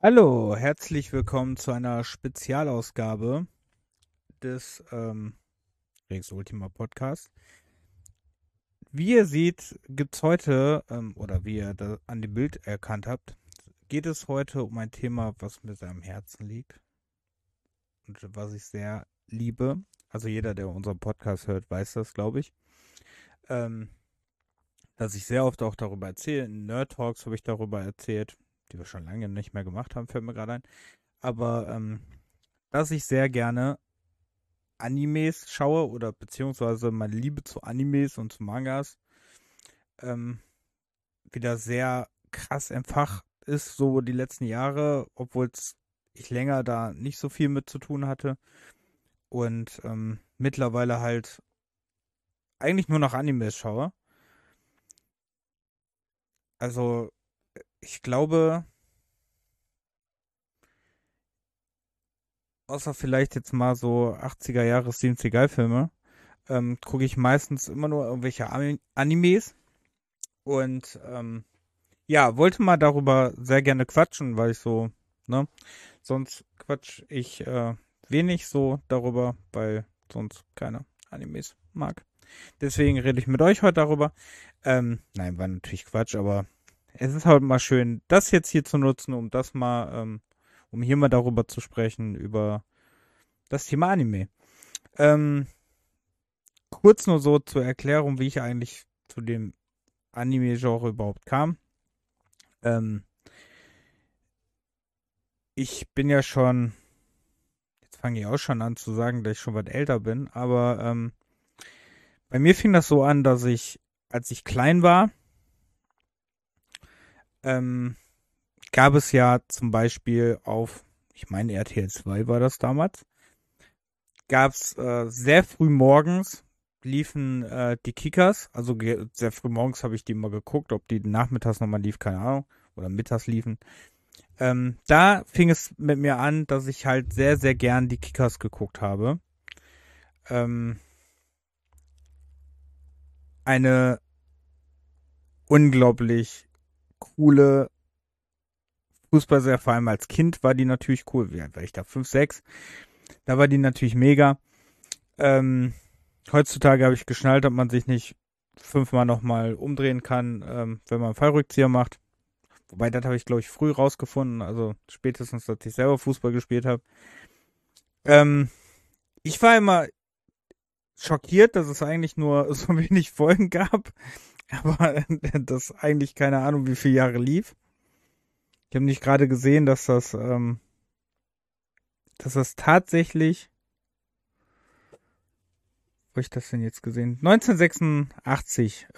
Hallo, herzlich willkommen zu einer Spezialausgabe des Rex Ultima Podcast. Wie ihr seht, gibt es heute, oder wie ihr da an dem Bild erkannt habt, geht es heute um ein Thema, was mir sehr am Herzen liegt und was ich sehr liebe. Also jeder, der unseren Podcast hört, weiß das, glaube ich. Ähm, Dass ich sehr oft auch darüber erzähle. In Nerd Talks habe ich darüber erzählt, die wir schon lange nicht mehr gemacht haben, fällt mir gerade ein. Aber dass ich sehr gerne Animes schaue oder beziehungsweise meine Liebe zu Animes und zu Mangas ähm, wieder sehr krass entfacht ist, so die letzten Jahre, obwohl ich länger da nicht so viel mit zu tun hatte und mittlerweile halt eigentlich nur noch Animes schaue. Also ich glaube, außer vielleicht jetzt mal so 80er Jahre Steven Seagal-Filme, gucke ich meistens immer nur irgendwelche Animes und ja, wollte mal darüber sehr gerne quatschen, weil ich so, ne, sonst quatsch ich wenig so darüber, weil sonst keine Animes mag. Deswegen rede ich mit euch heute darüber. Nein, war natürlich Quatsch, aber es ist halt mal schön, das jetzt hier zu nutzen, um das mal, um hier mal darüber zu sprechen, über das Thema Anime. Ähm, Kurz nur so zur Erklärung, wie ich eigentlich zu dem Anime-Genre überhaupt kam. Ähm, Ich bin ja schon, jetzt fange ich auch schon an zu sagen, dass ich schon was älter bin, aber bei mir fing das so an, dass ich, als ich klein war, ähm, gab es ja zum Beispiel auf, ich meine RTL 2 war das damals, gab es sehr früh morgens liefen die Kickers, also sehr früh morgens habe ich die mal geguckt, ob die nachmittags nochmal lief, keine Ahnung, oder mittags liefen. Da fing es mit mir an, dass ich halt sehr, sehr gern die Kickers geguckt habe. Ähm, eine unglaublich coole Fußballserie, vor allem als Kind war die natürlich cool. Wie alt war ich da? 5, 6. Da war die natürlich mega. Ähm, Heutzutage habe ich geschnallt, dass man sich nicht fünfmal nochmal umdrehen kann, wenn man einen Fallrückzieher macht. Wobei, das habe ich, glaube ich, früh rausgefunden. Also spätestens, als ich selber Fußball gespielt habe. Ähm, Ich war immer schockiert, dass es eigentlich nur so wenig Folgen gab. Aber das eigentlich keine Ahnung, wie viele Jahre lief. Ich habe nicht gerade gesehen, dass das tatsächlich, wo hab ich das denn jetzt gesehen? 1986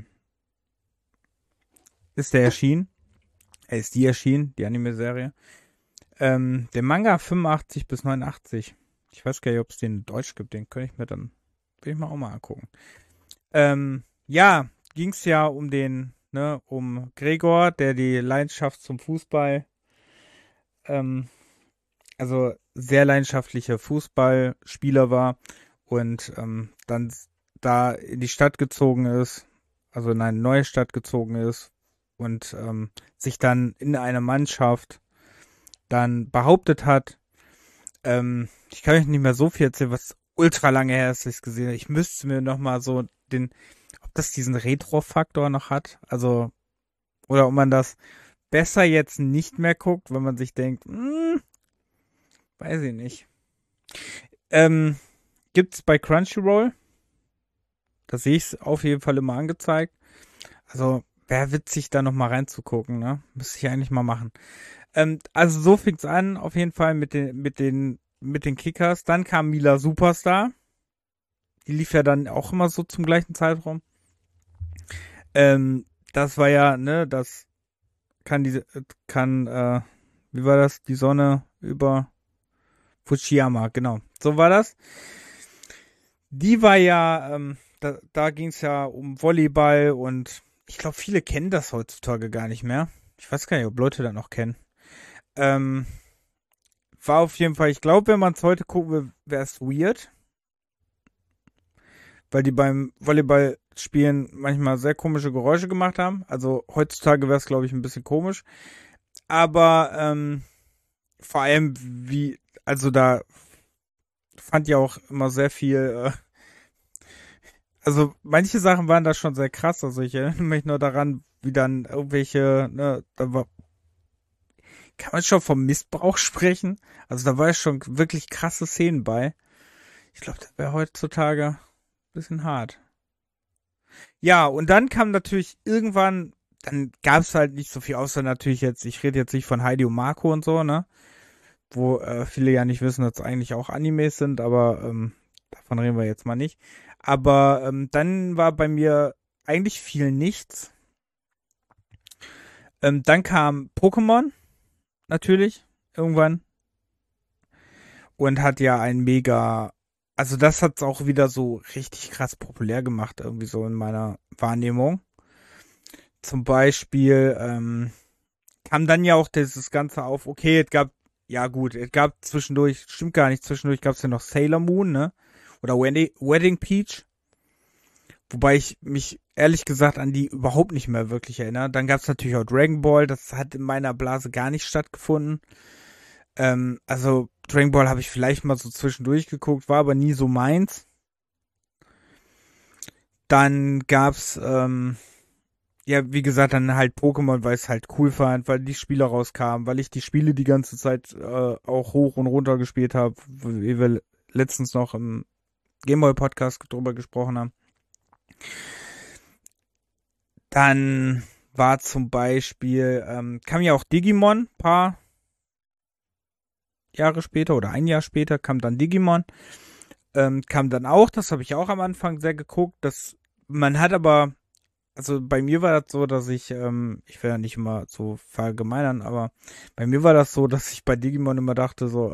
ist der erschienen. Ist die erschienen, die Anime-Serie. Der Manga 85 bis 89. Ich weiß gar nicht, ob es den in Deutsch gibt. Den könnte ich mir dann, will ich mal auch mal angucken. Ja, ging es ja um um Gregor, der die Leidenschaft zum Fußball, ähm, also sehr leidenschaftlicher Fußballspieler war und dann da in die Stadt gezogen ist, also in eine neue Stadt gezogen ist und sich dann in einer Mannschaft dann behauptet hat. Ich kann euch nicht mehr so viel erzählen, was ultra lange her ist, dass ich es gesehen habe. Ich müsste mir noch mal so ob das diesen Retro-Faktor noch hat, also oder ob man das besser jetzt nicht mehr guckt, wenn man sich denkt, weiß ich nicht. Ähm, Gibt's bei Crunchyroll? Da sehe ich es auf jeden Fall immer angezeigt. Also, wäre witzig, da nochmal reinzugucken, ne? Müsste ich eigentlich mal machen. Also so fing's an, auf jeden Fall mit den Kickers. Dann kam Mila Superstar. Die lief ja dann auch immer so zum gleichen Zeitraum. Das war ja, ne, das wie war das? Die Sonne über Fujiyama, genau. So war das. Die war ja, da ging es ja um Volleyball und ich glaube, viele kennen das heutzutage gar nicht mehr. Ich weiß gar nicht, ob Leute das noch kennen. Ähm, War auf jeden Fall, ich glaube, wenn man es heute gucken will, wäre es weird, weil die beim Volleyballspielen manchmal sehr komische Geräusche gemacht haben. Also heutzutage wäre es, glaube ich, ein bisschen komisch. Aber vor allem also da fand ja auch immer sehr viel, also manche Sachen waren da schon sehr krass. Also ich erinnere mich nur daran, wie dann irgendwelche, ne, kann man schon vom Missbrauch sprechen? Also da war ja schon wirklich krasse Szenen bei. Ich glaube, das wäre heutzutage ein bisschen hart. Ja, und dann kam natürlich irgendwann, dann gab es halt nicht so viel, außer natürlich jetzt, ich rede jetzt nicht von Heidi und Marco und so, ne? Wo viele ja nicht wissen, dass es eigentlich auch Animes sind, aber davon reden wir jetzt mal nicht. Aber dann war bei mir eigentlich viel nichts. Dann kam Pokémon, natürlich, irgendwann. Und hat ja ein mega, also das hat es auch wieder so richtig krass populär gemacht, irgendwie so in meiner Wahrnehmung. Zum Beispiel kam dann ja auch dieses Ganze auf, okay, es gab, ja gut, es gab zwischendurch, stimmt gar nicht, zwischendurch gab es ja noch Sailor Moon, ne? Oder Wedding Peach. Wobei ich mich ehrlich gesagt an die überhaupt nicht mehr wirklich erinnere. Dann gab es natürlich auch Dragon Ball, das hat in meiner Blase gar nicht stattgefunden. Also Dragon Ball habe ich vielleicht mal so zwischendurch geguckt, war aber nie so meins. Dann gab's, ja, wie gesagt, dann halt Pokémon, weil ich es halt cool fand, weil die Spiele rauskamen, weil ich die Spiele die ganze Zeit auch hoch und runter gespielt habe, wie wir letztens noch im Gameboy Podcast drüber gesprochen haben. Dann war zum Beispiel, kam ja auch Digimon, paar Jahre später oder ein Jahr später kam dann Digimon. Kam dann auch, das habe ich auch am Anfang sehr geguckt. Man hat aber, also bei mir war das so, dass ich will ja nicht immer so verallgemeinern, aber bei mir war das so, dass ich bei Digimon immer dachte, so,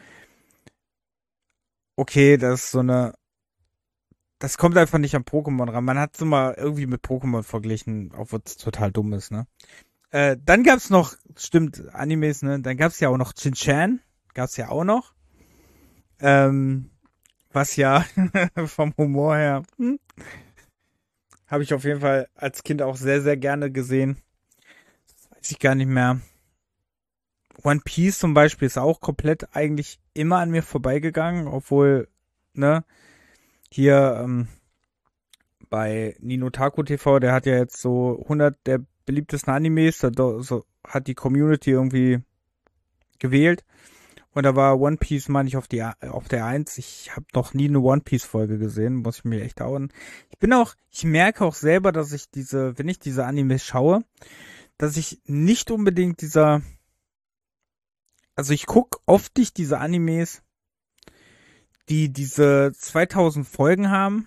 okay, das ist so das kommt einfach nicht an Pokémon ran. Man hat es immer irgendwie mit Pokémon verglichen, obwohl es total dumm ist, ne? Dann gab's noch, stimmt, Animes, ne? Dann gab's ja auch noch Shin-Chan, gab's ja auch noch. Ähm, was ja vom Humor her, habe ich auf jeden Fall als Kind auch sehr, sehr gerne gesehen. Weiß ich gar nicht mehr. One Piece zum Beispiel ist auch komplett eigentlich immer an mir vorbeigegangen, obwohl, ne, hier bei Ninotaku TV, der hat ja jetzt so 100 der beliebtesten Animes, so hat die Community irgendwie gewählt. Und da war One Piece, meine ich, auf der Eins. Ich habe noch nie eine One Piece Folge gesehen, muss ich mir echt hauen. Ich merke auch selber, dass wenn ich diese Animes schaue, dass ich nicht unbedingt also ich gucke oft nicht diese Animes, die diese 2000 Folgen haben,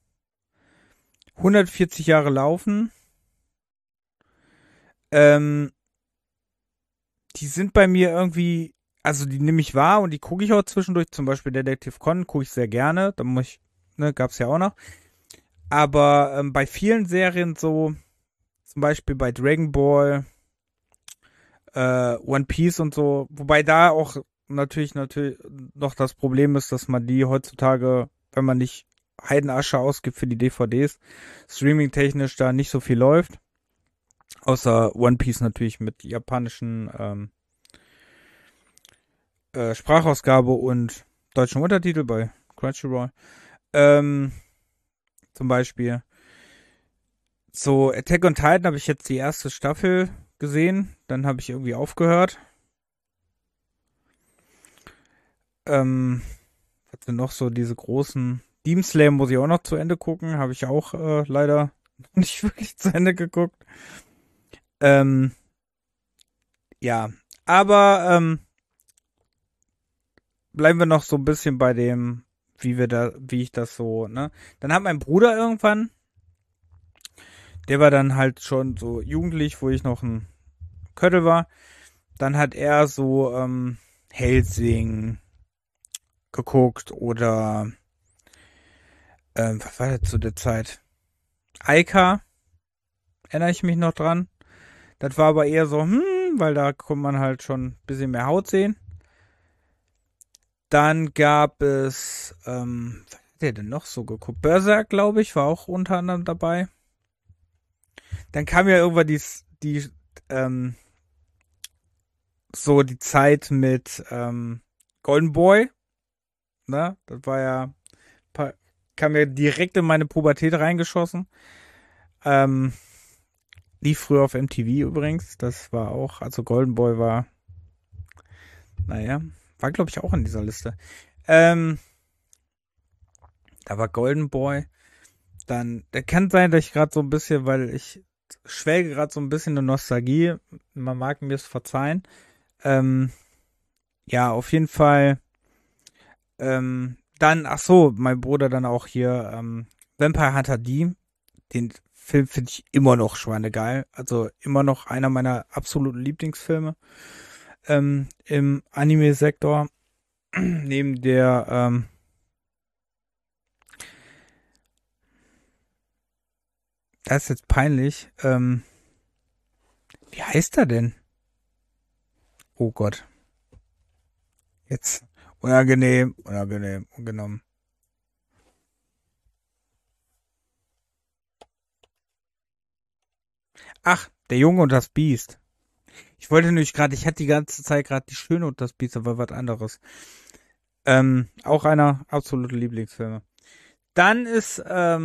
140 Jahre laufen. Ähm, die sind bei mir irgendwie, also die nehme ich wahr und die gucke ich auch zwischendurch. Zum Beispiel Detective Conan gucke ich sehr gerne. Da muss ich, ne, gab's ja auch noch. Aber bei vielen Serien so, zum Beispiel bei Dragon Ball, One Piece und so, wobei da auch natürlich noch das Problem ist, dass man die heutzutage, wenn man nicht Heidenasche ausgibt für die DVDs, streaming-technisch da nicht so viel läuft. Außer One Piece natürlich mit japanischen Sprachausgabe und deutschen Untertitel bei Crunchyroll. Ähm, zum Beispiel. So, Attack on Titan habe ich jetzt die erste Staffel gesehen. Dann habe ich irgendwie aufgehört. Was sind noch so diese großen Demon Slayer muss ich auch noch zu Ende gucken. Habe ich auch leider nicht wirklich zu Ende geguckt. Ähm, ja, aber bleiben wir noch so ein bisschen bei dem, wie ich das so, ne? Dann hat mein Bruder irgendwann, der war dann halt schon so jugendlich, wo ich noch ein Köttel war. Dann hat er so Hellsing geguckt oder was war das zu der Zeit? Aika, erinnere ich mich noch dran. Das war aber eher so, weil da konnte man halt schon ein bisschen mehr Haut sehen. Dann gab es, was hat der denn noch so geguckt? Berserk, glaube ich, war auch unter anderem dabei. Dann kam ja irgendwann ähm, so die Zeit mit Golden Boy, ne? Das war ja, pa- kam ja direkt in meine Pubertät reingeschossen. Ähm, Lief früher auf MTV übrigens. Das war auch, also Golden Boy war, naja, war glaube ich auch in dieser Liste. Ähm, Da war Golden Boy. Dann, der kann sein, dass ich gerade so ein bisschen, weil ich schwelge gerade so ein bisschen in Nostalgie. Man mag mir es verzeihen. Ähm, ja, auf jeden Fall. Dann, ach so, mein Bruder dann auch hier, Vampire Hunter D. Den Film finde ich immer noch schweinegeil. Also immer noch einer meiner absoluten Lieblingsfilme im Anime-Sektor. Neben der, das ist jetzt peinlich. Wie heißt er denn? Oh Gott. Jetzt. Unangenehm, unangenehm, ungenommen. Ach, der Junge und das Biest. Ich wollte nämlich gerade, ich hatte die ganze Zeit gerade die Schöne und das Biest, aber was anderes. Auch einer absolute Lieblingsfilme. Dann ist,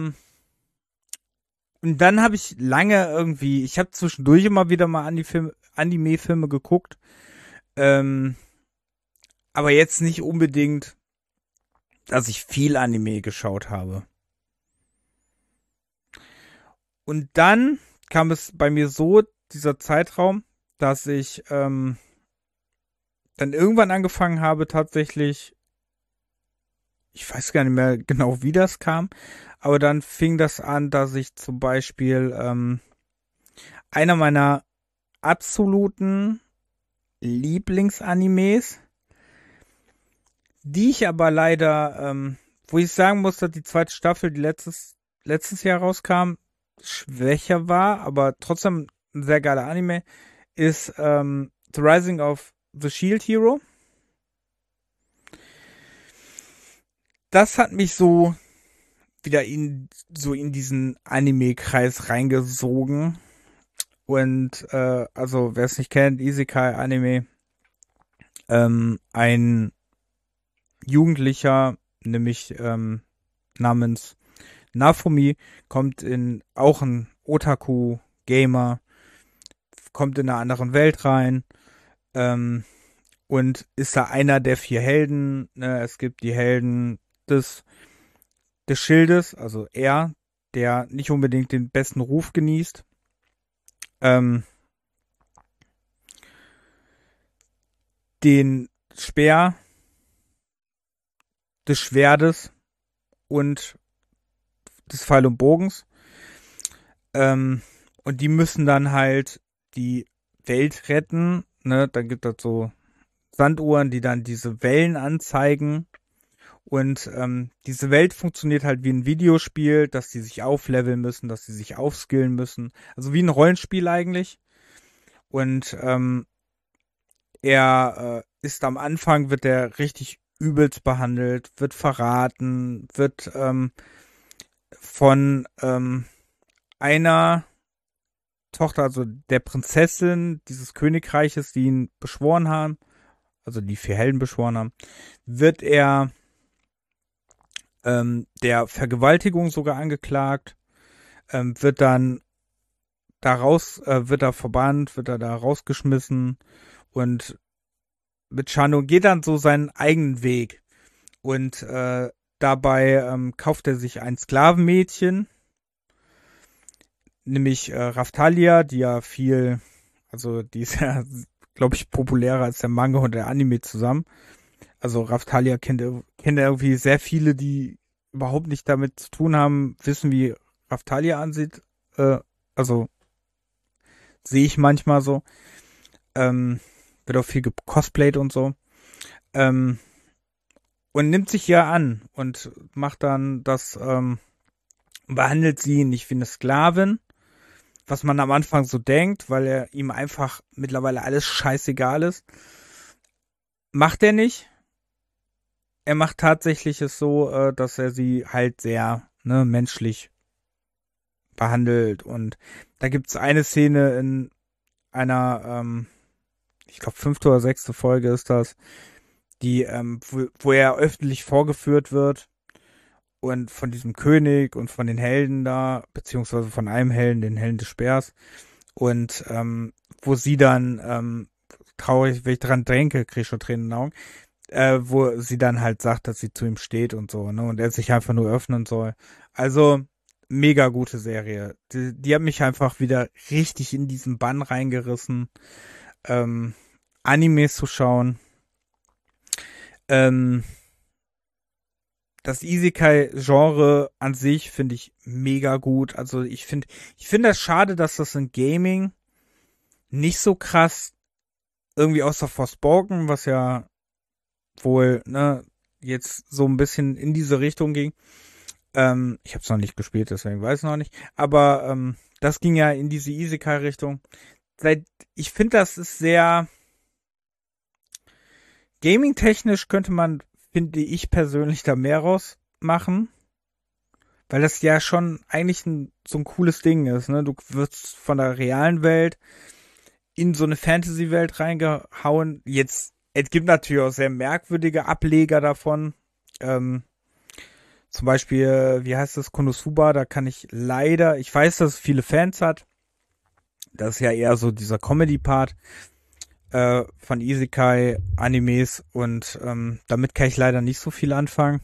und dann habe ich lange irgendwie, ich habe zwischendurch immer wieder mal Anime-Filme geguckt, ähm, aber jetzt nicht unbedingt, dass ich viel Anime geschaut habe. Und dann kam es bei mir so, dieser Zeitraum, dass ich dann irgendwann angefangen habe, tatsächlich, ich weiß gar nicht mehr genau, wie das kam, aber dann fing das an, dass ich zum Beispiel einer meiner absoluten Lieblingsanimes, die ich aber leider, wo ich sagen muss, dass die zweite Staffel, die letztes Jahr rauskam, schwächer war, aber trotzdem ein sehr geiler Anime, ist The Rising of the Shield Hero. Das hat mich so wieder in diesen Anime-Kreis reingesogen. Und also wer es nicht kennt, Isekai-Anime, ein Jugendlicher, nämlich namens Nafumi, kommt in auch ein Otaku-Gamer, kommt in einer anderen Welt rein ähm, und ist da einer der vier Helden. Ne? Es gibt die Helden des, des Schildes, also er, der nicht unbedingt den besten Ruf genießt. Ähm, den Speer des Schwertes und des Pfeil und Bogens. Ähm, und die müssen dann halt die Welt retten. Ne? Dann gibt es so Sanduhren, die dann diese Wellen anzeigen. Und diese Welt funktioniert halt wie ein Videospiel, dass die sich aufleveln müssen, dass sie sich aufskillen müssen. Also wie ein Rollenspiel eigentlich. Und er ist am Anfang, wird er richtig übelst behandelt, wird verraten, wird von einer Tochter, also der Prinzessin dieses Königreiches, die ihn beschworen haben, also die vier Helden beschworen haben, wird er der Vergewaltigung sogar angeklagt, wird dann wird er verbannt, wird er da rausgeschmissen und mit Chano geht dann so seinen eigenen Weg. Und dabei kauft er sich ein Sklavenmädchen, nämlich Raftalia, die ja viel, also die ist ja, glaube ich, populärer als der Manga und der Anime zusammen. Also Raftalia kennt irgendwie sehr viele, die überhaupt nicht damit zu tun haben, wissen, wie Raftalia ansieht. Also sehe ich manchmal so. Ähm, Wird auch viel gecosplayt und so. Ähm, und nimmt sich ihr an und macht dann das, behandelt sie nicht wie eine Sklavin, was man am Anfang so denkt, weil er ihm einfach mittlerweile alles scheißegal ist. Macht er nicht. Er macht tatsächlich es so, dass er sie halt sehr menschlich behandelt. Und da gibt's eine Szene in einer ich glaube, 5. oder 6. Folge ist das, die, wo er öffentlich vorgeführt wird und von diesem König und von den Helden da, beziehungsweise von einem Helden, den Helden des Speers, und wo sie dann, traurig, wenn ich dran denke, kriege ich schon Tränen in den Augen, wo sie dann halt sagt, dass sie zu ihm steht und so, ne, und er sich einfach nur öffnen soll. Also, mega gute Serie. Die hat mich einfach wieder richtig in diesen Bann reingerissen, ähm, Animes zu schauen. Ähm, Das Isekai-Genre an sich finde ich mega gut. Also ich finde das schade, dass das in Gaming nicht so krass irgendwie außer Forspoken, was ja wohl, ne, jetzt so ein bisschen in diese Richtung ging. Ich habe es noch nicht gespielt, deswegen weiß ich noch nicht. Aber das ging ja in diese Isekai-Richtung. Ich finde, das ist sehr gaming-technisch könnte man, finde ich persönlich, da mehr rausmachen. Weil das ja schon eigentlich so ein cooles Ding ist, ne? Du wirst von der realen Welt in so eine Fantasy-Welt reingehauen. Jetzt, es gibt natürlich auch sehr merkwürdige Ableger davon. Ähm, Zum Beispiel, wie heißt das, Konosuba, da kann ich leider, ich weiß, dass es viele Fans hat. Das ist ja eher so dieser Comedy-Part von Isekai-Animes und damit kann ich leider nicht so viel anfangen.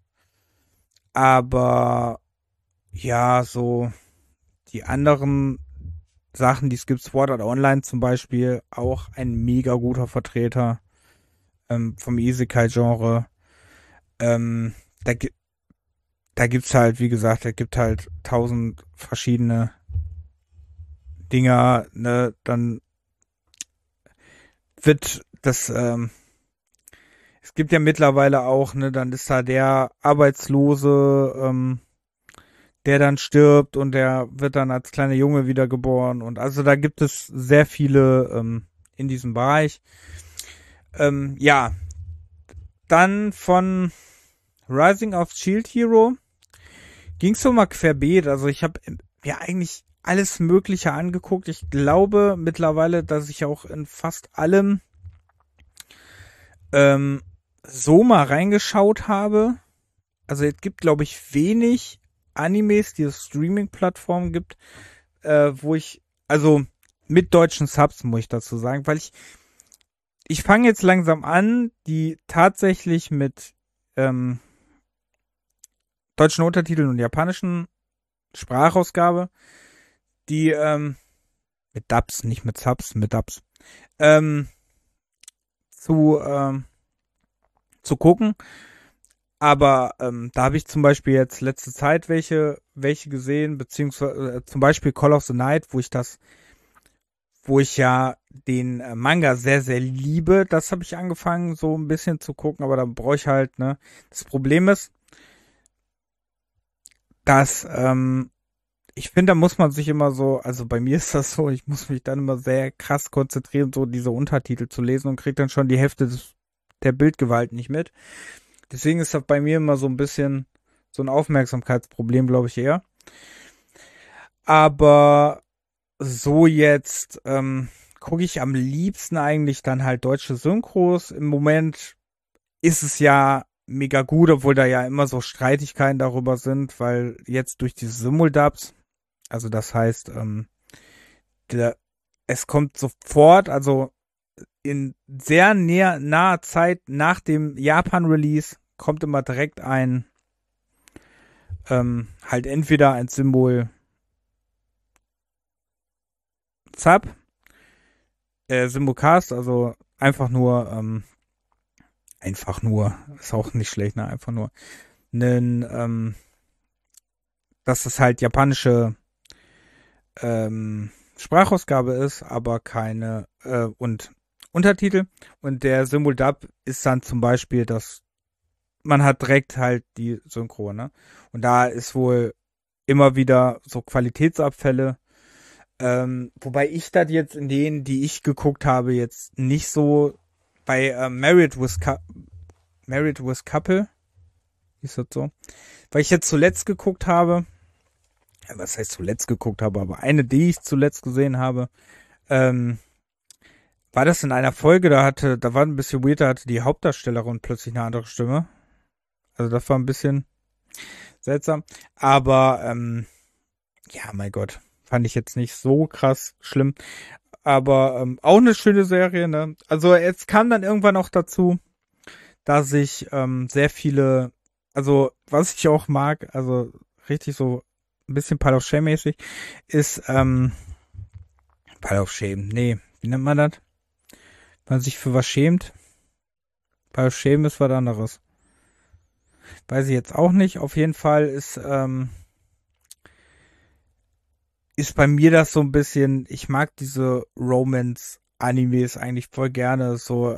Aber ja, so die anderen Sachen, die es gibt, Sword Art Online zum Beispiel, auch ein mega guter Vertreter vom Isekai-Genre. Ähm, da, da gibt's halt, wie gesagt, da gibt halt 1000 verschiedene Dinger, ne, dann wird das, es gibt ja mittlerweile auch, ne, dann ist da der Arbeitslose, der dann stirbt und der wird dann als kleiner Junge wiedergeboren und also da gibt es sehr viele in diesem Bereich. Ja, dann von Rising of Shield Hero ging's so mal querbeet. Also ich habe mir eigentlich alles Mögliche angeguckt. Ich glaube mittlerweile, dass ich auch in fast allem ähm, so mal reingeschaut habe. Also es gibt, glaube ich, wenig Animes, die es Streaming-Plattformen gibt, wo ich, also mit deutschen Subs, muss ich dazu sagen, weil ich fange jetzt langsam an, die tatsächlich mit deutschen Untertiteln und japanischen Sprachausgabe, die mit Dubs, nicht mit Subs, mit Dubs, ähm, zu, zu gucken. Aber da habe ich zum Beispiel jetzt letzte Zeit welche gesehen, beziehungsweise zum Beispiel Call of the Night, wo ich ja den Manga sehr, sehr liebe. Das habe ich angefangen, so ein bisschen zu gucken, aber da brauche ich halt, ne. Das Problem ist, dass ich finde, da muss man sich immer so, also bei mir ist das so, ich muss mich dann immer sehr krass konzentrieren, so diese Untertitel zu lesen und kriege dann schon die Hälfte der Bildgewalt nicht mit. Deswegen ist das bei mir immer so ein bisschen so ein Aufmerksamkeitsproblem, glaube ich eher. Aber so jetzt gucke ich am liebsten eigentlich dann halt deutsche Synchros. Im Moment ist es ja mega gut, obwohl da ja immer so Streitigkeiten darüber sind, weil jetzt durch diese Simuldubs, also das heißt, der, es kommt sofort, also in sehr naher Zeit nach dem Japan-Release kommt immer direkt halt entweder ein Symbol Sub, Symbolcast, also einfach nur, ist auch nicht schlecht, ne, einfach nur, nen, dass es halt japanische Sprachausgabe ist, aber keine und Untertitel. Und der Symbol Dub ist dann zum Beispiel, dass man hat direkt halt die Synchro, ne? Und da ist wohl immer wieder so Qualitätsabfälle. Wobei ich das jetzt in denen, die ich geguckt habe, jetzt nicht so bei Married with Couple, ist das so? Weil ich jetzt zuletzt geguckt habe, was heißt zuletzt geguckt habe, aber eine, die ich zuletzt gesehen habe, ähm, war das in einer Folge, da war ein bisschen weird, da hatte die Hauptdarstellerin plötzlich eine andere Stimme. Also das war ein bisschen seltsam. Aber, ja, mein Gott, fand ich jetzt nicht so krass schlimm. Aber auch eine schöne Serie, ne? Also es kam dann irgendwann auch dazu, dass ich sehr viele, also was ich auch mag, also richtig so ein bisschen Pile of Shame mäßig, ist Pile of Shame, nee, wie nennt man das? Wenn man sich für was schämt. Pile of Shame ist was anderes. Weiß ich jetzt auch nicht. Auf jeden Fall ist bei mir das so ein bisschen, ich mag diese Romance-Animes eigentlich voll gerne. So,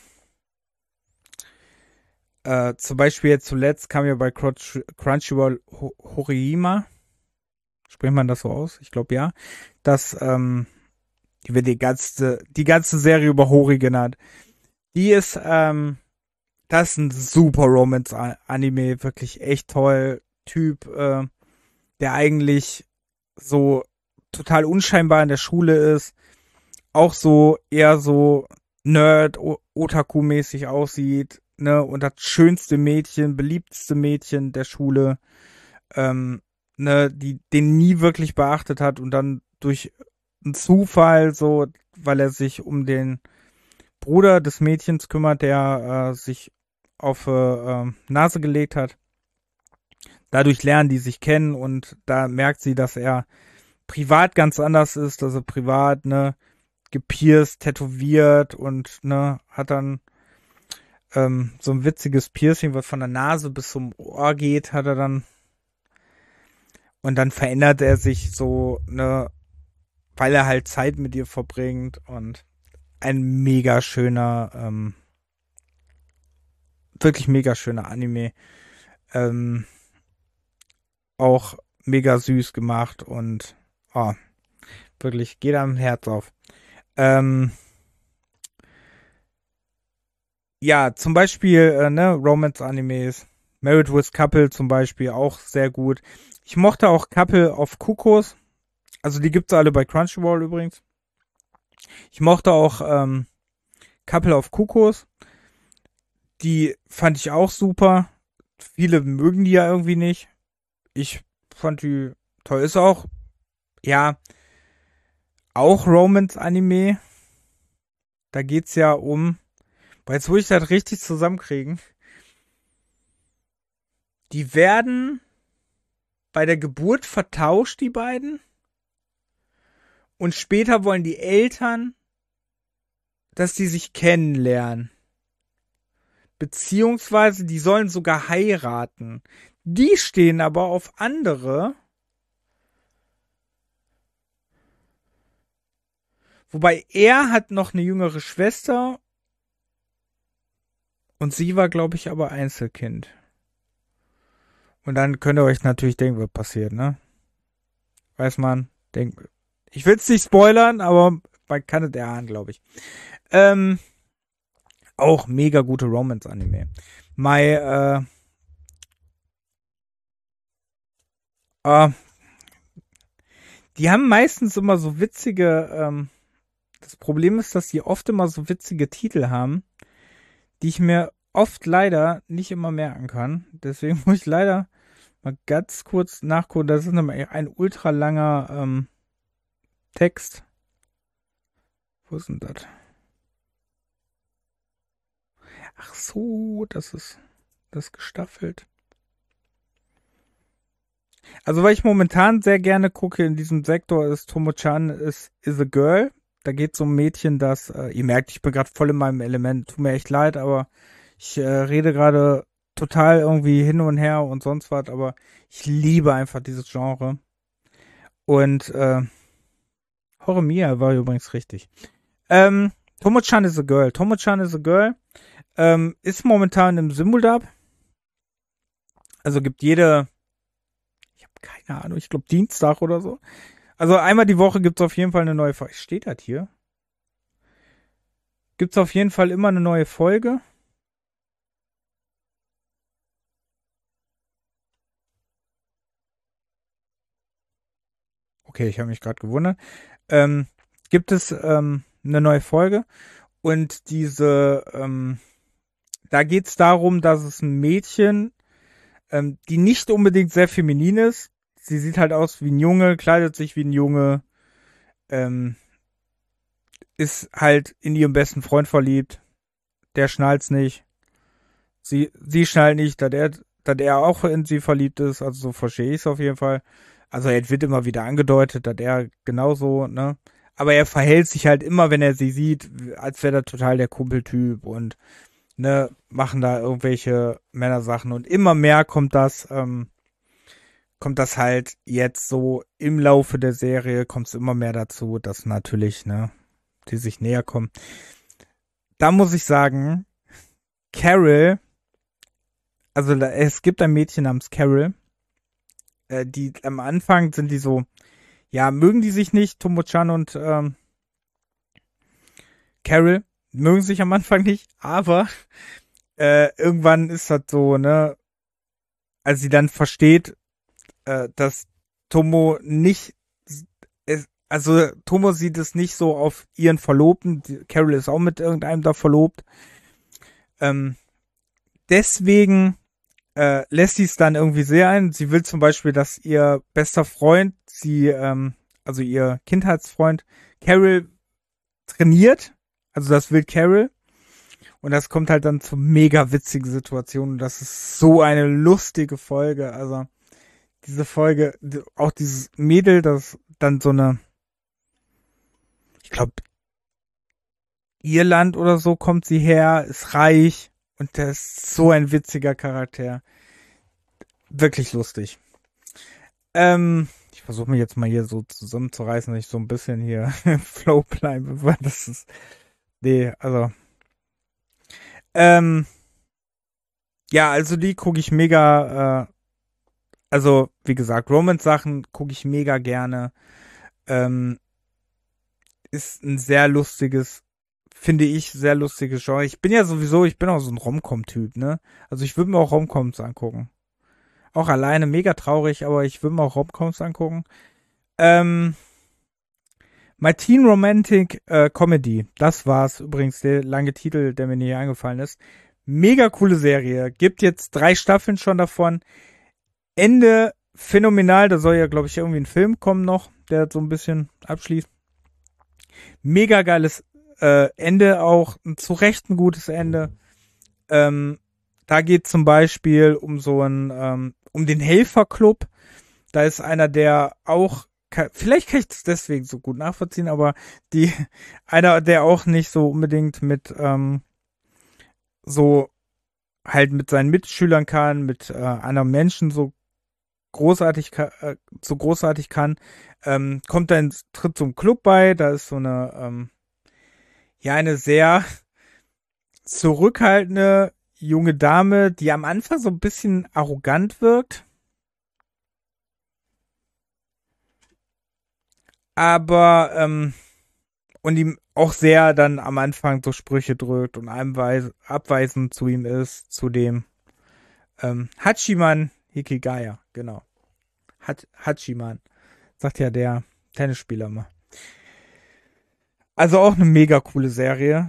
zum Beispiel jetzt zuletzt kam ja bei Crunchyroll Horihima. Spricht man das so aus? Ich glaube ja. Das, die wird die ganze Serie über Hori genannt. Die ist, das ist ein super Romance-Anime, wirklich echt toll. Typ, der eigentlich so total unscheinbar in der Schule ist, auch so eher so Nerd, Otaku-mäßig aussieht, ne, und das schönste Mädchen, beliebteste Mädchen der Schule, ähm, ne, die den nie wirklich beachtet hat und dann durch einen Zufall so, weil er sich um den Bruder des Mädchens kümmert, der sich auf Nase gelegt hat. Dadurch lernen die sich kennen und da merkt sie, dass er privat ganz anders ist, also privat, ne, gepierst, tätowiert und, ne, hat dann so ein witziges Piercing, was von der Nase bis zum Ohr geht, hat er dann. Und dann verändert er sich so, ne, weil er halt Zeit mit ihr verbringt und ein mega schöner, wirklich mega schöner Anime. Ähm, auch mega süß gemacht und oh, wirklich geht am Herz auf. Ähm, ja, zum Beispiel, ne, Romance-Animes. Married with Couple zum Beispiel auch sehr gut. Ich mochte auch Couple of Cuckoos. Also die gibt's alle bei Crunchyroll übrigens. Ich mochte auch Couple of Cuckoos. Die fand ich auch super. Viele mögen die ja irgendwie nicht. Ich fand die toll. Ist auch, ja, auch Romance-Anime. Da geht's ja um, weil jetzt will ich das richtig zusammenkriegen. Die werden bei der Geburt vertauscht, die beiden. Und später wollen die Eltern, dass die sich kennenlernen. Beziehungsweise die sollen sogar heiraten. Die stehen aber auf andere. Wobei er hat noch eine jüngere Schwester und sie war, glaube ich, aber Einzelkind. Und dann könnt ihr euch natürlich denken, was passiert, ne? Weiß man, denkt. Ich will es nicht spoilern, aber man kann es erahnen, glaube ich. Ähm, auch mega gute Romance-Anime. Äh, die haben meistens immer so witzige, das Problem ist, dass die oft immer so witzige Titel haben, die ich mir oft leider nicht immer merken kann. Deswegen muss ich leider mal ganz kurz nachgucken. Das ist nämlich ein ultra langer Text. Wo ist denn das? Ach so, das ist gestaffelt. Also, weil ich momentan sehr gerne gucke in diesem Sektor, ist Tomo-chan is a Girl. Da geht es um ein Mädchen, das, ihr merkt, ich bin gerade voll in meinem Element. Tut mir echt leid, aber ich rede gerade total irgendwie hin und her und sonst was, aber ich liebe einfach dieses Genre. Und Horimiya war übrigens richtig. Ähm, Tomo-chan is a Girl. Tomo-chan is a Girl ist momentan im Simuldub. Also gibt ich habe keine Ahnung, ich glaube Dienstag oder so. Also einmal die Woche gibt's auf jeden Fall eine neue Folge. Steht das hier? Gibt's auf jeden Fall immer eine neue Folge. Okay, ich habe mich gerade gewundert. Ähm, gibt es eine neue Folge. Und da geht's darum, dass es ein Mädchen, die nicht unbedingt sehr feminin ist. Sie sieht halt aus wie ein Junge, kleidet sich wie ein Junge, ist halt in ihren besten Freund verliebt. Der schnallt's nicht. Sie schnallt nicht, dass er auch in sie verliebt ist. Also so verstehe ich es auf jeden Fall. Also es wird immer wieder angedeutet, dass er genauso, ne? Aber er verhält sich halt immer, wenn er sie sieht, als wäre er total der Kumpeltyp und ne, machen da irgendwelche Männersachen und immer mehr kommt das halt jetzt so im Laufe der Serie, kommt es immer mehr dazu, dass natürlich, ne, die sich näher kommen. Da muss ich sagen, Carol, also es gibt ein Mädchen namens Carol, die am Anfang sind die so, ja, mögen die sich nicht, Tomo-chan und Carol mögen sich am Anfang nicht, aber irgendwann ist das so, ne, als sie dann versteht, dass Tomo nicht, also Tomo sieht es nicht so auf ihren Verlobten, Carol ist auch mit irgendeinem da verlobt, deswegen lässt sie es dann irgendwie sehr ein. Sie will zum Beispiel, dass ihr bester Freund, also ihr Kindheitsfreund, Carol trainiert. Also das will Carol. Und das kommt halt dann zu mega witzigen Situationen. Das ist so eine lustige Folge. Also diese Folge, auch dieses Mädel, das dann so eine, ich glaube, Irland oder so kommt sie her, ist reich. Und der ist so ein witziger Charakter. Wirklich lustig. Ich versuche mich jetzt mal hier so zusammenzureißen, dass ich so ein bisschen hier Flow bleibe, weil das ist. Nee, also. Ja, also die gucke ich mega, also wie gesagt, Romance-Sachen gucke ich mega gerne. Ist ein sehr lustiges, finde ich, sehr lustiges Genre. Ich bin auch so ein Rom-Com-Typ, ne? Also ich würde mir auch Rom-Coms angucken. Auch alleine mega traurig, aber ich würde mir auch Rom-Coms angucken. My Teen Romantic Comedy. Das war's übrigens, der lange Titel, der mir nicht eingefallen ist. Mega coole Serie. Gibt jetzt 3 Staffeln schon davon. Ende phänomenal. Da soll ja, glaube ich, irgendwie ein Film kommen noch, der so ein bisschen abschließt. Mega geiles Ende auch. Zu Recht ein gutes Ende. Da geht zum Beispiel um um den Helferclub. Da ist einer, der auch, vielleicht kann ich das deswegen so gut nachvollziehen, aber einer, der auch nicht so unbedingt mit, so halt mit seinen Mitschülern kann, mit anderen Menschen so großartig kann, kommt dann, tritt zum Club bei, da ist so eine, ja, eine sehr zurückhaltende junge Dame, die am Anfang so ein bisschen arrogant wirkt. Aber, und ihm auch sehr dann am Anfang so Sprüche drückt und abweisend zu ihm ist, zu dem Hachiman Hikigaya, genau. Hachiman, sagt ja der Tennisspieler mal. Also auch eine mega coole Serie.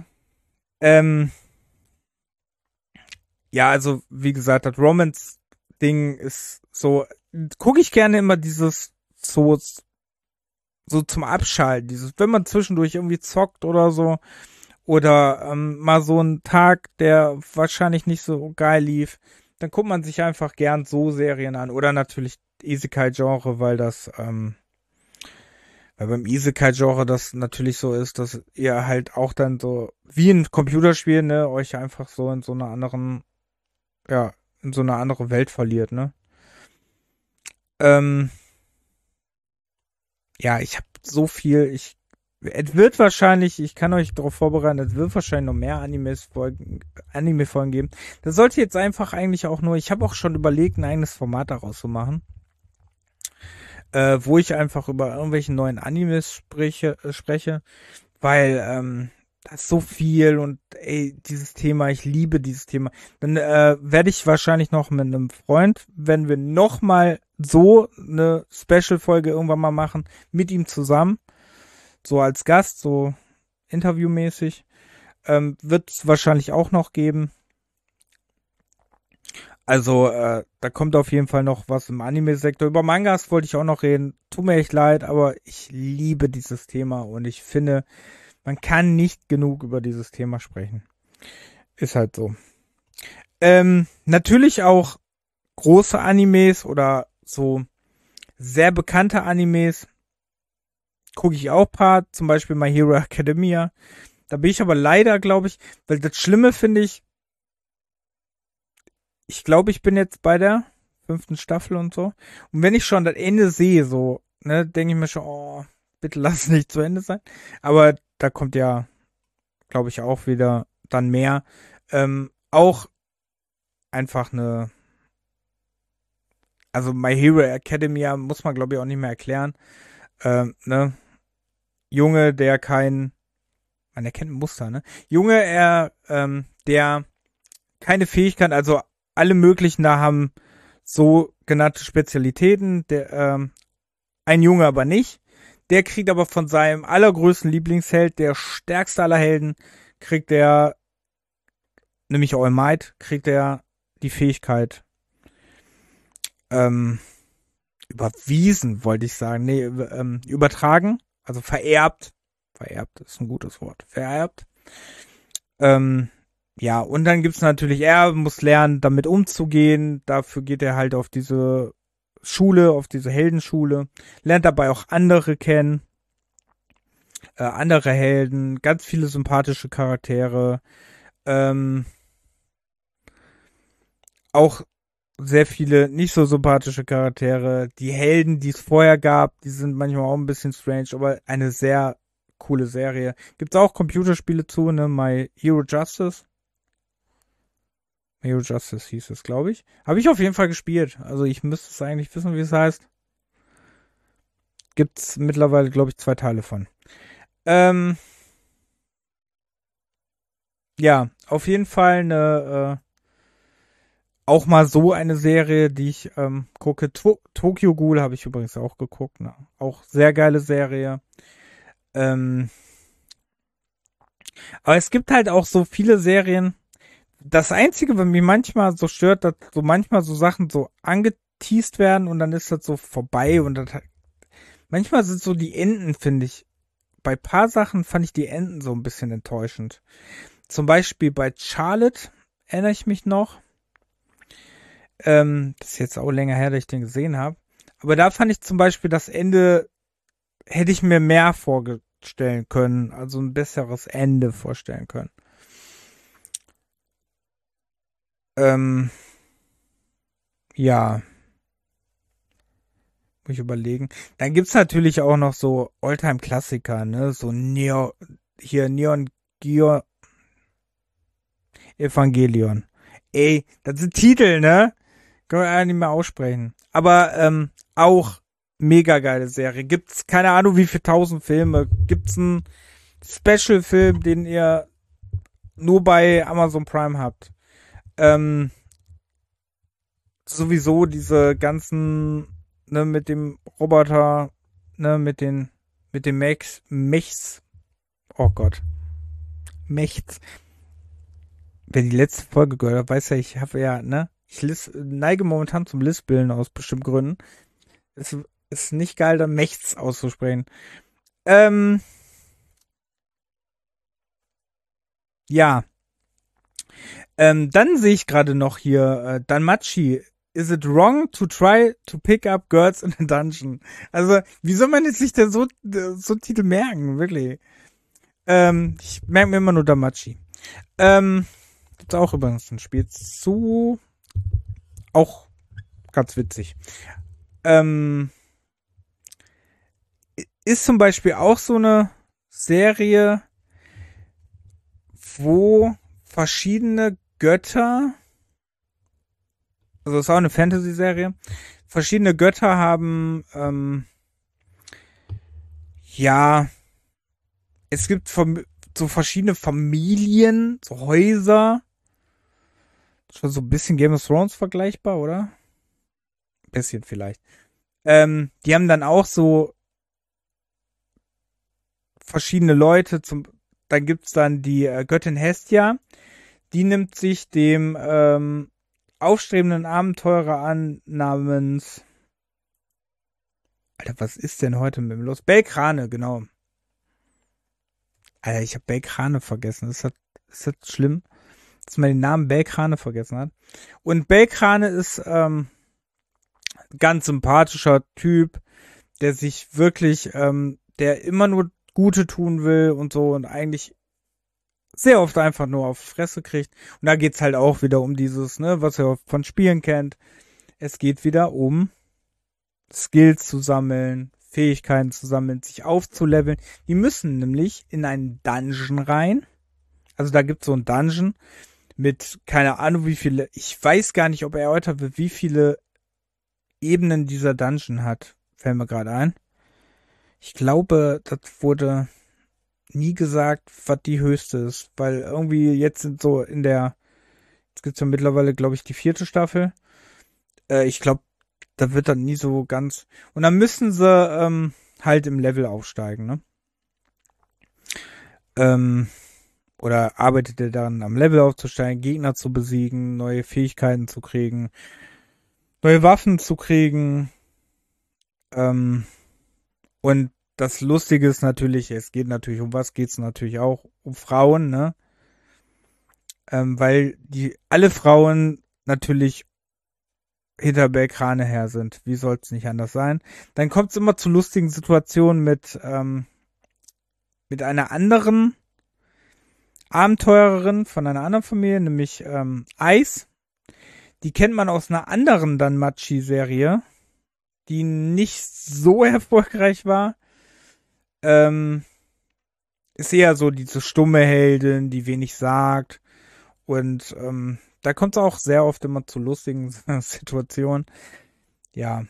Ja, also wie gesagt, das Romance-Ding ist so, gucke ich gerne immer dieses so zum Abschalten, wenn man zwischendurch irgendwie zockt oder so, oder mal so einen Tag, der wahrscheinlich nicht so geil lief, dann guckt man sich einfach gern so Serien an, oder natürlich Isekai-Genre, weil beim Isekai-Genre das natürlich so ist, dass ihr halt auch dann so, wie ein Computerspiel, ne, euch einfach so in so einer anderen, ja, in so eine andere Welt verliert, ne. Ja, ich habe so viel, es wird wahrscheinlich, ich kann euch darauf vorbereiten, es wird wahrscheinlich noch mehr Anime-Folgen geben. Das sollte jetzt einfach eigentlich auch nur, ich habe auch schon überlegt, ein eigenes Format daraus zu machen, wo ich einfach über irgendwelche neuen Animes spreche, weil das ist so viel und ey, dieses Thema, ich liebe dieses Thema. Dann werde ich wahrscheinlich noch mit einem Freund, wenn wir noch mal so eine Special-Folge irgendwann mal machen, mit ihm zusammen, so als Gast, so interviewmäßig. Wird es wahrscheinlich auch noch geben. Also, da kommt auf jeden Fall noch was im Anime-Sektor. Über Mangas wollte ich auch noch reden. Tut mir echt leid, aber ich liebe dieses Thema und ich finde, man kann nicht genug über dieses Thema sprechen. Ist halt so. Natürlich auch große Animes oder so sehr bekannte Animes gucke ich auch paar, zum Beispiel My Hero Academia. Da bin ich aber leider, glaube ich, weil das Schlimme finde ich glaube, ich bin jetzt bei der 5. Staffel und so. Und wenn ich schon das Ende sehe, so, ne, denke ich mir schon, oh, bitte lass es nicht zu Ende sein. Aber da kommt ja, glaube ich, auch wieder dann mehr. Auch einfach also My Hero Academia muss man, glaube ich, auch nicht mehr erklären. Ne, Junge, man erkennt ein Muster, ne? Junge, der keine Fähigkeit, also alle möglichen da haben so genannte Spezialitäten, ein Junge aber nicht. Der kriegt aber von seinem allergrößten Lieblingsheld, der stärkste aller Helden, kriegt der, nämlich All Might, kriegt er die Fähigkeit, überwiesen, wollte ich sagen. Nee, übertragen, also vererbt. Vererbt ist ein gutes Wort. Vererbt. Ja, und dann gibt's natürlich, er muss lernen, damit umzugehen. Dafür geht er halt auf diese Schule, auf diese Heldenschule. Lernt dabei auch andere kennen. Andere Helden, ganz viele sympathische Charaktere. Auch sehr viele nicht so sympathische Charaktere. Die Helden, die es vorher gab, die sind manchmal auch ein bisschen strange, aber eine sehr coole Serie. Gibt's auch Computerspiele zu, ne? My Hero Justice. My Hero Justice hieß es, glaube ich. Habe ich auf jeden Fall gespielt. Also ich müsste es eigentlich wissen, wie es heißt. Gibt's mittlerweile, glaube ich, 2 Teile von. Ähm, ja, auf jeden Fall auch mal so eine Serie, die ich gucke. Tokyo Ghoul habe ich übrigens auch geguckt. Ne? Auch sehr geile Serie. Ähm, aber es gibt halt auch so viele Serien. Das Einzige, was mich manchmal so stört, dass so manchmal so Sachen so angeteased werden und dann ist das so vorbei und manchmal sind so die Enden, finde ich. Bei paar Sachen fand ich die Enden so ein bisschen enttäuschend. Zum Beispiel bei Charlotte erinnere ich mich noch. Das ist jetzt auch länger her, dass ich den gesehen habe. Aber da fand ich zum Beispiel das Ende, hätte ich mir mehr vorstellen können. Also ein besseres Ende vorstellen können. Ja, muss ich überlegen. Dann gibt's natürlich auch noch so Alltime-Klassiker, ne? So Neon Geo Evangelion. Ey, das sind Titel, ne? Können wir eigentlich nicht mehr aussprechen. Aber auch mega geile Serie. Gibt's keine Ahnung wie viele 1000 Filme. Gibt's einen Special-Film, den ihr nur bei Amazon Prime habt. Ähm, Sowieso diese ganzen, ne, mit dem Roboter, ne, mit den Mechs. Oh Gott. Mechs. Wer die letzte Folge gehört hat, weiß ja, ich habe ja, ne, neige momentan zum Lispeln aus bestimmten Gründen. Es ist nicht geil, da Mechs auszusprechen. Ähm, ja. Dann sehe ich gerade noch hier, Danmachi. Is it wrong to try to pick up girls in a dungeon? Also, wie soll man jetzt sich denn so Titel merken? Wirklich. Ich merke mir immer nur Danmachi. Gibt's auch übrigens ein Spiel zu. Auch ganz witzig. Ähm, ist zum Beispiel auch so eine Serie, wo verschiedene Götter, also es ist auch eine Fantasy-Serie, verschiedene Götter haben, ja, es gibt so verschiedene Familien, so Häuser, schon so ein bisschen Game of Thrones vergleichbar, oder? Ein bisschen vielleicht. Die haben dann auch so verschiedene Leute dann gibt's dann die Göttin Hestia. Die nimmt sich dem aufstrebenden Abenteurer an namens... Alter, was ist denn heute mit dem los? Belkrane, genau. Alter, ich habe Belkrane vergessen. Ist das schlimm, dass man den Namen Belkrane vergessen hat? Und Belkrane ist ganz sympathischer Typ, der sich wirklich, der immer nur Gute tun will und so und eigentlich sehr oft einfach nur auf Fresse kriegt. Und da geht's halt auch wieder um dieses, ne, was ihr von Spielen kennt. Es geht wieder um Skills zu sammeln, Fähigkeiten zu sammeln, sich aufzuleveln. Die müssen nämlich in einen Dungeon rein. Also da gibt's so einen Dungeon mit, keine Ahnung wie viele, ich weiß gar nicht, ob erläutert wird, wie viele Ebenen dieser Dungeon hat. Fällt mir gerade ein. Ich glaube, das wurde nie gesagt, was die höchste ist, weil irgendwie jetzt sind so jetzt gibt's ja mittlerweile, glaube ich, die 4. Staffel. Ich glaube, da wird dann nie so ganz, und dann müssen sie halt im Level aufsteigen, ne? Oder arbeitet er dann am Level aufzusteigen, Gegner zu besiegen, neue Fähigkeiten zu kriegen, neue Waffen zu kriegen, und das Lustige ist natürlich, es geht natürlich um was geht's natürlich auch um Frauen, ne? Weil alle Frauen natürlich hinter Belkrane her sind. Wie soll's nicht anders sein? Dann kommt's immer zu lustigen Situationen mit einer anderen Abenteurerin von einer anderen Familie, nämlich Ice. Die kennt man aus einer anderen Danmachi-Serie, die nicht so erfolgreich war. Ist eher so diese stumme Heldin, die wenig sagt. Und da kommt es auch sehr oft immer zu lustigen Situationen. Ja.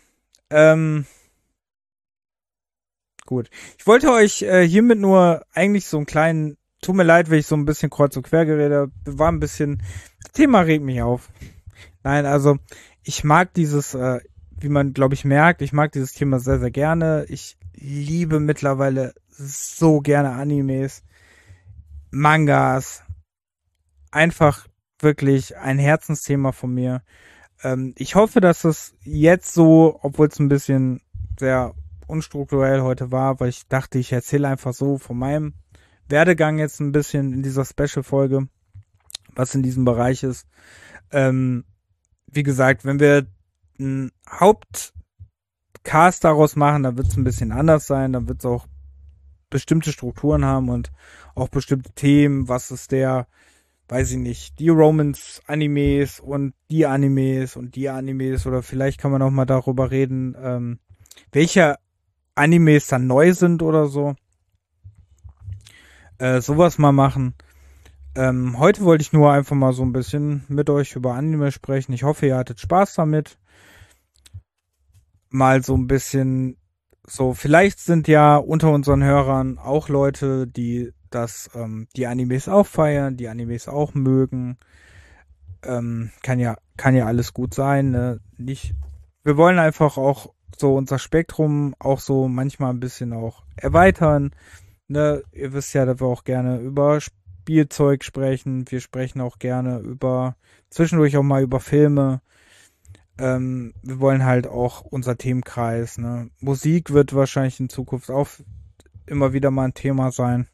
Gut. Ich wollte euch hiermit nur eigentlich so einen kleinen, tut mir leid, wenn ich so ein bisschen kreuz und quer geredet habe, war ein bisschen, das Thema regt mich auf. Nein, also ich mag dieses, wie man, glaube ich, merkt, ich mag dieses Thema sehr, sehr gerne. Ich liebe mittlerweile so gerne Animes, Mangas, einfach wirklich ein Herzensthema von mir. Ich hoffe, dass es jetzt so, obwohl es ein bisschen sehr unstrukturell heute war, weil ich dachte, ich erzähle einfach so von meinem Werdegang jetzt ein bisschen in dieser Special-Folge, was in diesem Bereich ist. Wie gesagt, wenn wir einen Hauptcast daraus machen, dann wird es ein bisschen anders sein, dann wird es auch bestimmte Strukturen haben und auch bestimmte Themen, was ist weiß ich nicht, die Romance-Animes und die Animes und die Animes, oder vielleicht kann man auch mal darüber reden, welche Animes dann neu sind oder so. Sowas mal machen. Heute wollte ich nur einfach mal so ein bisschen mit euch über Anime sprechen. Ich hoffe, ihr hattet Spaß damit. Mal so ein bisschen so, vielleicht sind ja unter unseren Hörern auch Leute, die die Animes auch feiern, die Animes auch mögen. Kann ja alles gut sein, ne? Wir wollen einfach auch so unser Spektrum auch so manchmal ein bisschen auch erweitern. Ne? Ihr wisst ja, dass wir auch gerne über Spielzeug sprechen. Wir sprechen auch gerne zwischendurch auch mal über Filme. Wir wollen halt auch unser Themenkreis, ne? Musik wird wahrscheinlich in Zukunft auch immer wieder mal ein Thema sein.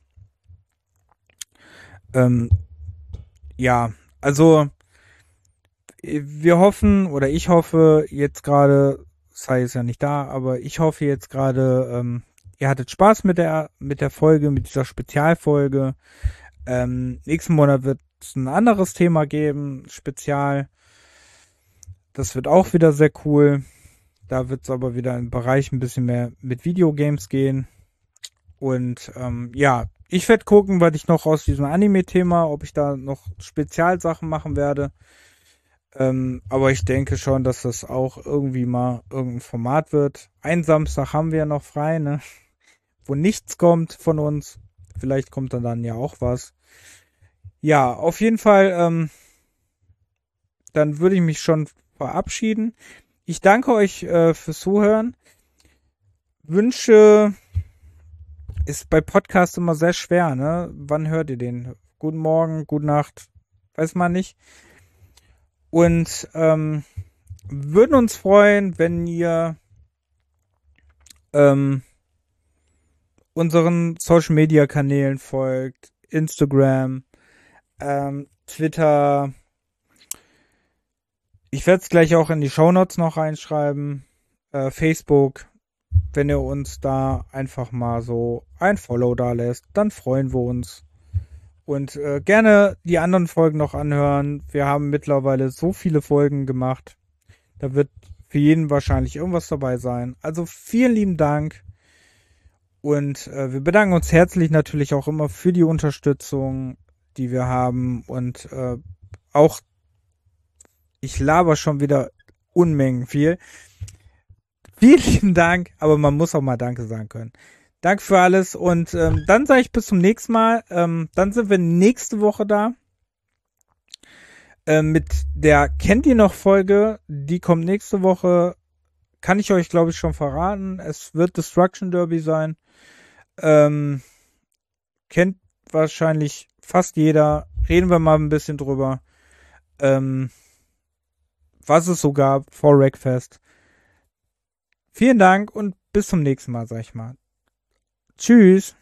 Ja, also wir hoffen, oder ich hoffe jetzt gerade, Sai ist ja nicht da, aber ich hoffe jetzt gerade, ihr hattet Spaß mit der Folge, mit dieser Spezialfolge. Nächsten Monat wird es ein anderes Thema geben, Spezial. Das wird auch wieder sehr cool. Da wird es aber wieder im Bereich ein bisschen mehr mit Videogames gehen. Und ja, ich werde gucken, was ich noch aus diesem Anime-Thema, ob ich da noch Spezialsachen machen werde. Aber ich denke schon, dass das auch irgendwie mal irgendein Format wird. Einen Samstag haben wir ja noch frei, ne? Wo nichts kommt von uns. Vielleicht kommt dann ja auch was. Ja, auf jeden Fall, dann würde ich mich schon verabschieden. Ich danke euch fürs Zuhören. Wünsche ist bei Podcasts immer sehr schwer, ne? Wann hört ihr den? Guten Morgen, gute Nacht, weiß man nicht. Und würden uns freuen, wenn ihr unseren Social Media Kanälen folgt, Instagram, Twitter. Ich werde es gleich auch in die Shownotes noch reinschreiben. Facebook, wenn ihr uns da einfach mal so ein Follow da lässt, dann freuen wir uns. Und gerne die anderen Folgen noch anhören. Wir haben mittlerweile so viele Folgen gemacht. Da wird für jeden wahrscheinlich irgendwas dabei sein. Also vielen lieben Dank. Und wir bedanken uns herzlich natürlich auch immer für die Unterstützung, die wir haben. Und auch, ich laber schon wieder Unmengen viel. Vielen lieben Dank, aber man muss auch mal Danke sagen können. Danke für alles und dann sage ich bis zum nächsten Mal. Dann sind wir nächste Woche da mit der Kennt ihr noch Folge. Die kommt nächste Woche. Kann ich euch, glaube ich, schon verraten. Es wird Destruction Derby sein. Kennt wahrscheinlich fast jeder. Reden wir mal ein bisschen drüber. Was es so gab vor Wreckfest. Vielen Dank und bis zum nächsten Mal, sag ich mal. Tschüss.